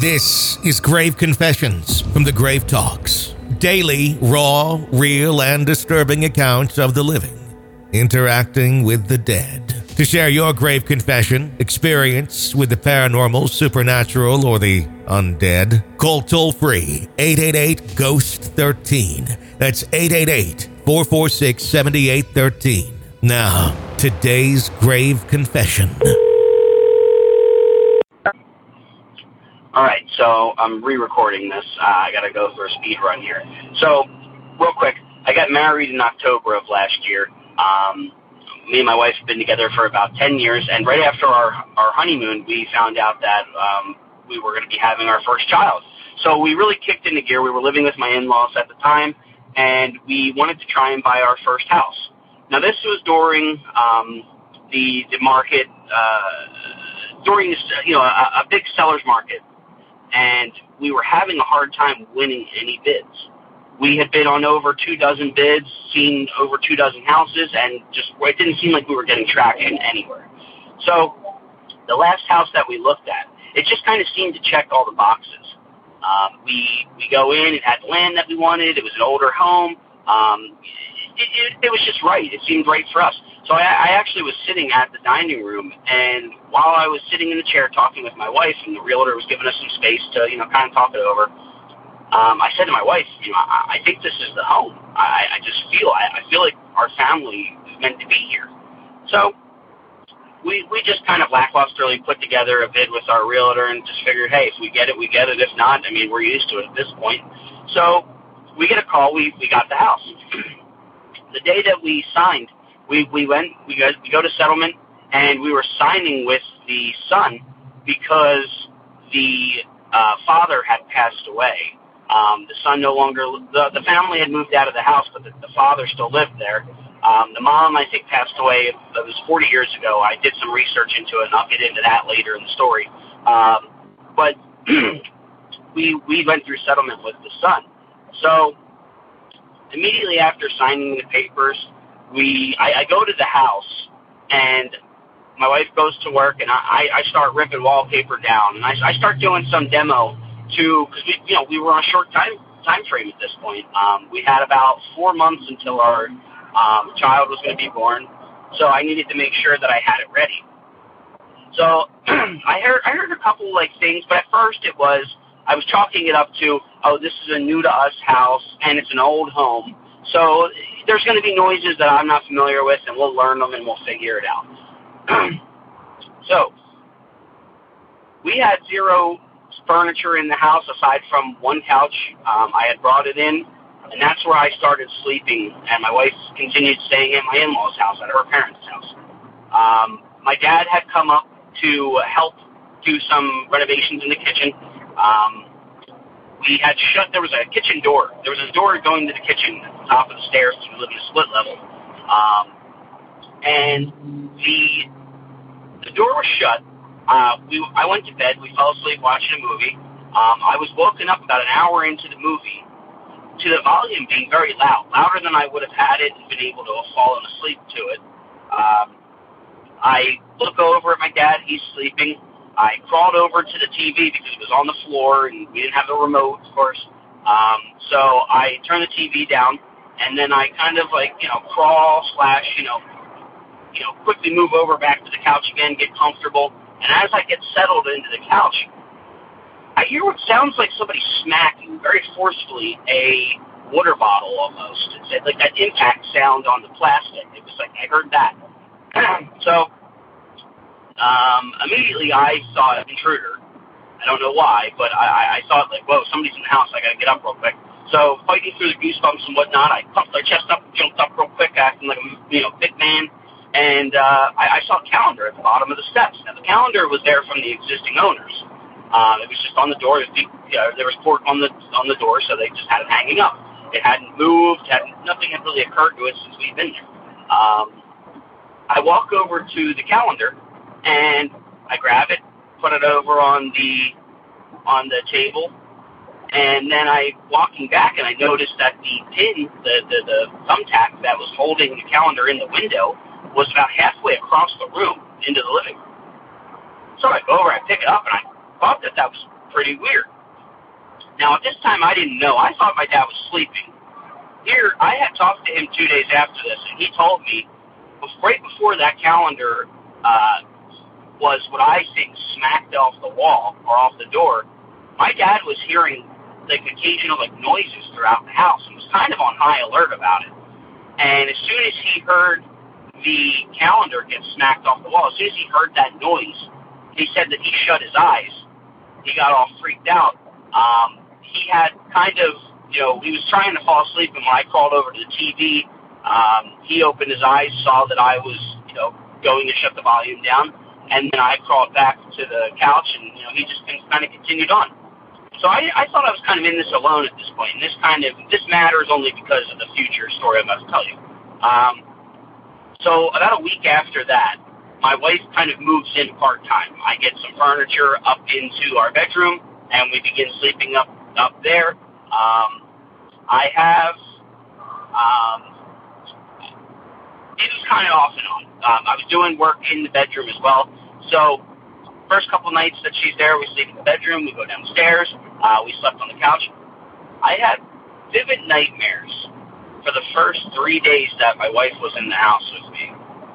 This is Grave Confessions from the Grave Talks. Daily, raw, real, and disturbing accounts of the living interacting with the dead. To share your grave confession, experience with the paranormal, supernatural, or the undead, call toll-free 888-GHOST-13. That's 888-446-7813. Now, today's grave confession. All right, so I'm re-recording this. I got to go for a speed run here. So, real quick, I got married in October of last year. Me and my wife have been together for about 10 years, and right after our honeymoon, we found out that we were going to be having our first child. So we really kicked into gear. We were living with my in-laws at the time, and we wanted to try and buy our first house. Now, this was during the market, during this, a big seller's market, and we were having a hard time winning any bids. We had bid on over 24 bids, seen over 24 houses, and it didn't seem like we were getting traction anywhere. So the last house that we looked at, it just kind of seemed to check all the boxes. We go in, it had land that we wanted, it was an older home. It was just right. It seemed right for us. So I actually was sitting at the dining room, and while I was sitting in the chair talking with my wife, and the realtor was giving us some space to, kind of talk it over, I said to my wife, I think this is the home. I just feel like our family is meant to be here. So we just kind of lacklusterly put together a bid with our realtor and just figured, hey, if we get it, we get it. If not, we're used to it at this point. So we get a call. We got the house. The day that we signed, we go to settlement, and we were signing with the son because the father had passed away. The son no longer, the family had moved out of the house, but the father still lived there. The mom, I think, passed away. It was 40 years ago. I did some research into it, and I'll get into that later in the story. But we went through settlement with the son. So immediately after signing the papers, I go to the house, and my wife goes to work, and I start ripping wallpaper down, and I start doing some demo because we were on a short time frame at this point. We had about 4 months until our child was going to be born, so I needed to make sure that I had it ready. So I heard a couple things, but at first I was chalking it up to, this is a new to us house, and it's an old home, so there's going to be noises that I'm not familiar with, and we'll learn them and we'll figure it out. So we had zero furniture in the house aside from one couch. I had brought it in, and that's where I started sleeping, and my wife continued staying at my in-laws' house, at her parents' house. My dad had come up to help do some renovations in the kitchen. We had there was a kitchen door. There was a door going to the kitchen at the top of the stairs because we live in a split level. And the door was shut. I went to bed. We fell asleep watching a movie. I was woken up about an hour into the movie to the volume being very loud, louder than I would have had it and been able to have fallen asleep to it. I look over at my dad. He's sleeping. I crawled over to the TV because it was on the floor and we didn't have the remote, of course. So I turned the TV down, and then I kind of crawl / quickly move over back to the couch again, get comfortable. And as I get settled into the couch, I hear what sounds like somebody smacking very forcefully a water bottle almost. It's like that impact sound on the plastic. It was like I heard that. So immediately I saw an intruder. I don't know why, but I thought whoa, somebody's in the house. I got to get up real quick. So fighting through the goosebumps and whatnot, I puffed my chest up, jumped up real quick, acting like a big man. And I saw a calendar at the bottom of the steps. Now, the calendar was there from the existing owners. It was just on the door. There was pork on the door, so they just had it hanging up. It hadn't moved. Nothing had really occurred to it since we'd been there. I walk over to the calendar, and I grab it, put it over on the table, and then walking back, and I noticed that the pin, the thumbtack that was holding the calendar in the window was about halfway across the room into the living room. So I go over, I pick it up, and I thought that was pretty weird. Now, at this time, I didn't know. I thought my dad was sleeping. Here, I had talked to him 2 days after this, and he told me right before that calendar was what I think smacked off the wall or off the door, my dad was hearing like occasional noises throughout the house and was kind of on high alert about it. And as soon as he heard the calendar get smacked off the wall, as soon as he heard that noise, he said that he shut his eyes. He got all freaked out. He had kind of, he was trying to fall asleep, and when I crawled over to the TV, he opened his eyes, saw that I was, going to shut the volume down, and then I crawled back to the couch, and, he just kind of continued on. So I thought I was kind of in this alone at this point, and this matters only because of the future story I'm about to tell you. So about a week after that, my wife kind of moves in part-time. I get some furniture up into our bedroom, and we begin sleeping up there. I have, it was kind of off and on. I was doing work in the bedroom as well. So first couple nights that she's there, we sleep in the bedroom, we go downstairs, we slept on the couch. I had vivid nightmares for the first 3 days that my wife was in the house with me.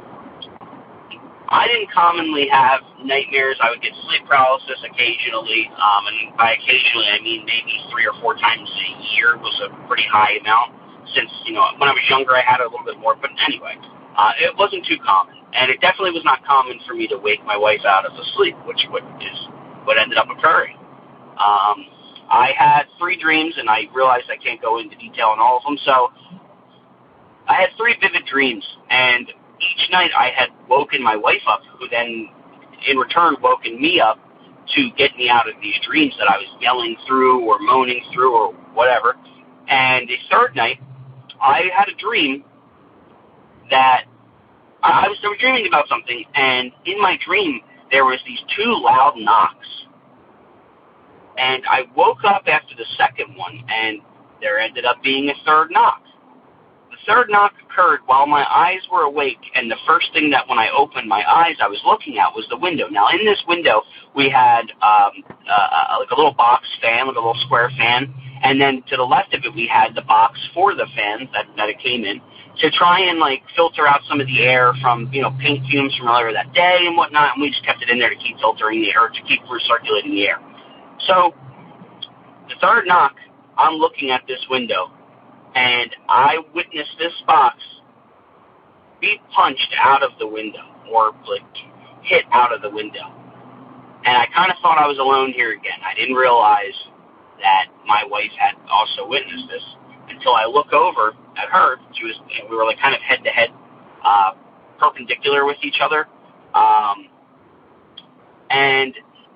I didn't commonly have nightmares. I would get sleep paralysis occasionally, and by occasionally I mean maybe 3 or 4 times a year was a pretty high amount. Since, when I was younger I had a little bit more, but anyway, it wasn't too common, and it definitely was not common for me to wake my wife out of the sleep, which is what ended up occurring. I had 3 dreams, and I realized I can't go into detail on all of them, so I had 3 vivid dreams, and each night I had woken my wife up, who then, in return, woken me up to get me out of these dreams that I was yelling through or moaning through or whatever. And the third night, I had a dream that I was dreaming about something, and in my dream, there was these 2 loud knocks. And I woke up after the second one, and there ended up being a third knock. The third knock occurred while my eyes were awake, and the first thing that when I opened my eyes I was looking at was the window. Now, in this window, we had like a little box fan, like a little square fan, and then to the left of it we had the box for the fan that it came in to try and filter out some of the air from, paint fumes from earlier that day and whatnot, and we just kept it in there to keep filtering the air, to keep recirculating the air. So, the third knock, I'm looking at this window, and I witnessed this box be punched out of the window, or hit out of the window. And I kind of thought I was alone here again. I didn't realize that my wife had also witnessed this until I look over at her. We were kind of head to head, perpendicular with each other, and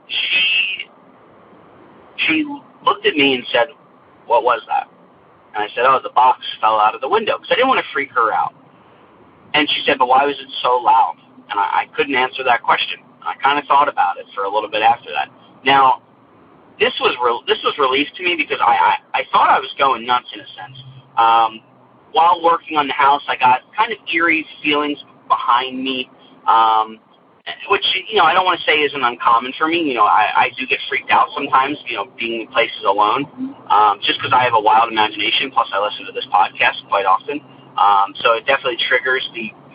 she looked at me and said, "What was that?" And I said, "Oh, the box fell out of the window," because I didn't want to freak her out. And she said, "But why was it so loud?" And I couldn't answer that question. I kind of thought about it for a little bit after that. Now, this was relief to me because I thought I was going nuts in a sense. While working on the house, I got kind of eerie feelings behind me, which, I don't want to say isn't uncommon for me. I do get freaked out sometimes, being in places alone, just because I have a wild imagination, plus I listen to this podcast quite often. So it definitely triggers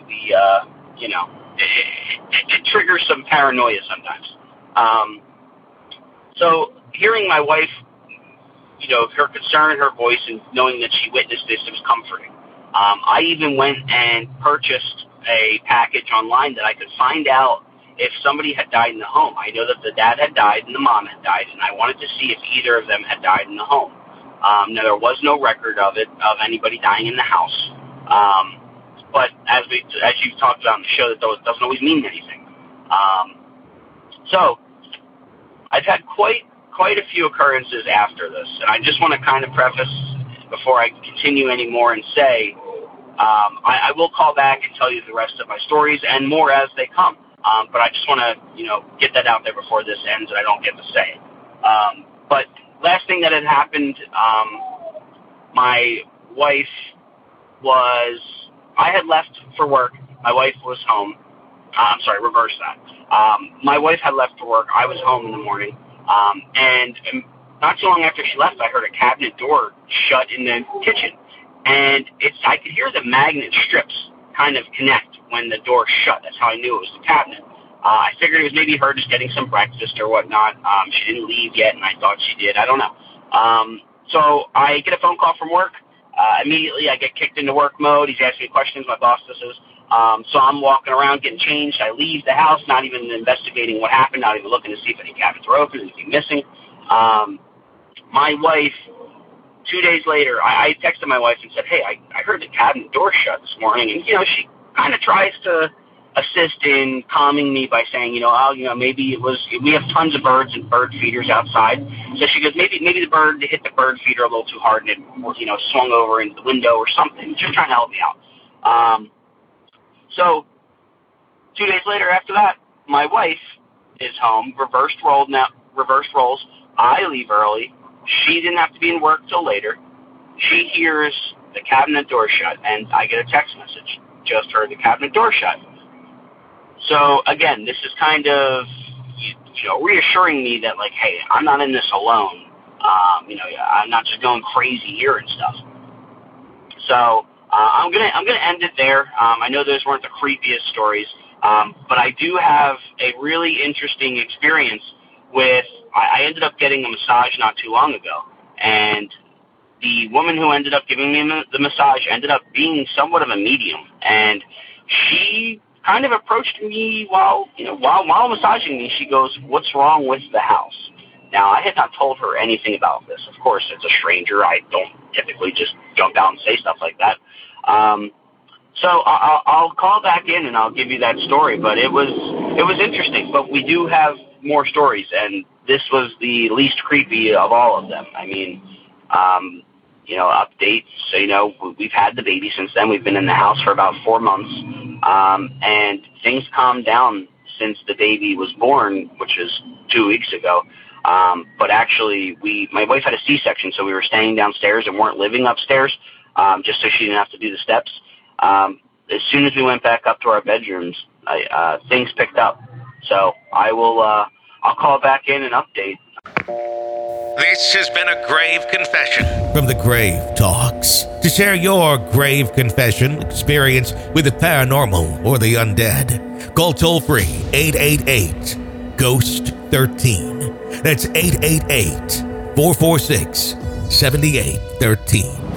it triggers some paranoia sometimes. So hearing my wife, her concern in her voice and knowing that she witnessed this, it was comforting. I even went and purchased a package online that I could find out if somebody had died in the home. I know that the dad had died and the mom had died, and I wanted to see if either of them had died in the home. Now, there was no record of anybody dying in the house. But as you've talked about in the show, that doesn't always mean anything. So I've had quite a few occurrences after this, and I just want to kind of preface before I continue anymore and say I will call back and tell you the rest of my stories and more as they come. But I just want to get that out there before this ends and I don't get to say it. But last thing that had happened, my wife I had left for work. My wife was home. I'm sorry, reverse that. My wife had left for work. I was home in the morning. And not too long after she left, I heard a cabinet door shut in the kitchen. And I could hear the magnet strips kind of connect when the door shut. That's how I knew it was the cabinet. I figured it was maybe her just getting some breakfast or whatnot. She didn't leave yet, and I thought she did. I don't know. So I get a phone call from work. Immediately, I get kicked into work mode. He's asking me questions. My boss does this. So I'm walking around getting changed. I leave the house, not even investigating what happened, not even looking to see if any cabinets were open, anything missing. My wife, 2 days later, I texted my wife and said, hey, I heard the cabinet door shut this morning. And, she kind of tries to assist in calming me by saying, maybe we have tons of birds and bird feeders outside. So she goes, maybe the bird hit the bird feeder a little too hard and it, swung over into the window or something. Just trying to help me out. So 2 days later after that, my wife is home, reversed roles. I leave early. She didn't have to be in work till later. She hears the cabinet door shut, and I get a text message. Just heard the cabinet door shut. So, again, this is kind of, reassuring me that, hey, I'm not in this alone. I'm not just going crazy here and stuff. So, I'm gonna end it there. I know those weren't the creepiest stories, but I do have a really interesting experience with, I ended up getting a massage not too long ago, and the woman who ended up giving me the massage ended up being somewhat of a medium, and she kind of approached me while massaging me. She goes, "What's wrong with the house?" Now, I had not told her anything about this. Of course, it's a stranger. I don't typically just jump out and say stuff like that. So I'll call back in and I'll give you that story. But it was interesting. But we do have more stories, and this was the least creepy of all of them. I mean, updates. So, we've had the baby since then. We've been in the house for about 4 months, and things calmed down since the baby was born, which is 2 weeks ago. But actually, my wife had a C-section, so we were staying downstairs and weren't living upstairs, just so she didn't have to do the steps. As soon as we went back up to our bedrooms, things picked up. So I'll call back in and update. This has been a grave confession from the Grave Talks. To share your grave confession experience with the paranormal or the undead, call toll-free 888-GHOST-13. That's 888-446-7813.